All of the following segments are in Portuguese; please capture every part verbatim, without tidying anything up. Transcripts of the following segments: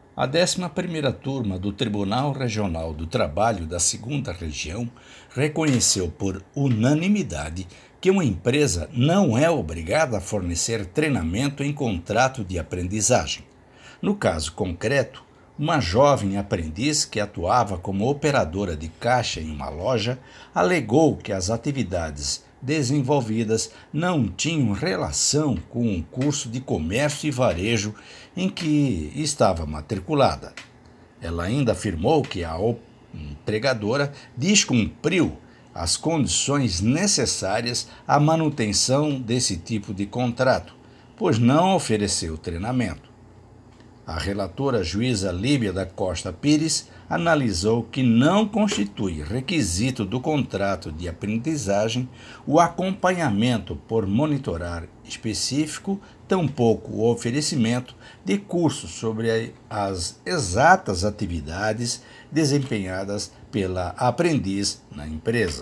A décima primeira turma do Tribunal Regional do Trabalho da segunda Região reconheceu por unanimidade que uma empresa não é obrigada a fornecer treinamento em contrato de aprendizagem. No caso concreto, uma jovem aprendiz que atuava como operadora de caixa em uma loja alegou que as atividades desenvolvidas não tinham relação com um curso de comércio e varejo em que estava matriculada. Ela ainda afirmou que a empregadora descumpriu as condições necessárias à manutenção desse tipo de contrato, pois não ofereceu treinamento. A relatora juíza Líbia da Costa Pires analisou que não constitui requisito do contrato de aprendizagem o acompanhamento por monitorar específico, tampouco o oferecimento de cursos sobre as exatas atividades desempenhadas pela aprendiz na empresa.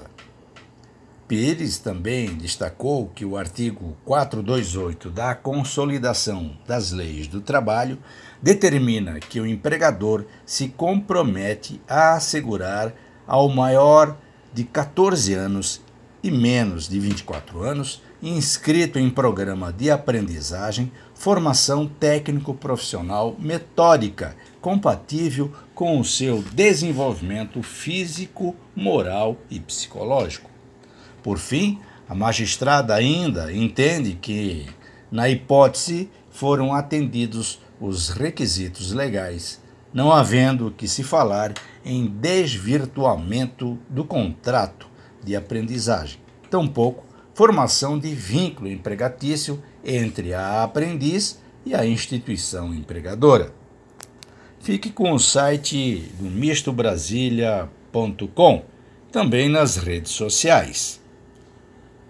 Pires também destacou que o artigo quatrocentos e vinte e oito da Consolidação das Leis do Trabalho determina que o empregador se compromete a assegurar ao maior de catorze anos e menos de vinte e quatro anos, inscrito em programa de aprendizagem, formação técnico-profissional metódica compatível com o seu desenvolvimento físico, moral e psicológico. Por fim, a magistrada ainda entende que, na hipótese, foram atendidos os requisitos legais, não havendo que se falar em desvirtuamento do contrato de aprendizagem, tampouco formação de vínculo empregatício entre a aprendiz e a instituição empregadora. Fique com o site do misto brasilia ponto com, também nas redes sociais.